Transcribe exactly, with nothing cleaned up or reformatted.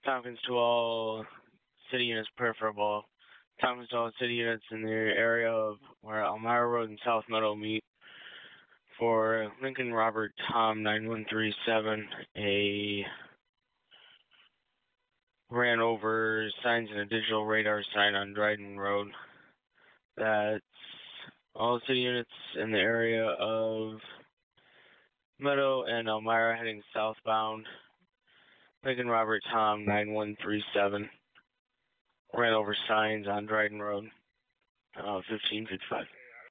Tompkins to all city units preferable. Tompkins to all city units in the area of where Elmira Road and South Meadow meet. For Lincoln Robert Tom nine one three seven, a ran over signs and a digital radar sign on Dryden Road. That's all city units in the area of Meadow and Elmira heading southbound. Lincoln Robert Tom nine one three seven ran over signs on Dryden Road. Uh, fifteen fifty-five.